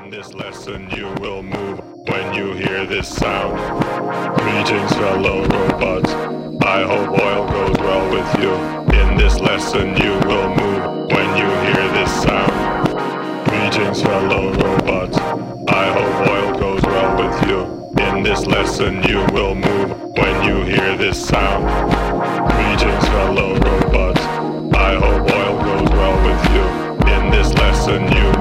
In this lesson you will move when you hear this sound. Greetings fellow robots, I hope oil goes well with you. In this lesson you will move when you hear this sound. Greetings fellow robots, I hope oil goes well with you. In this lesson you will move when you hear this sound. Greetings fellow robots, I hope oil goes well with you. In this lesson you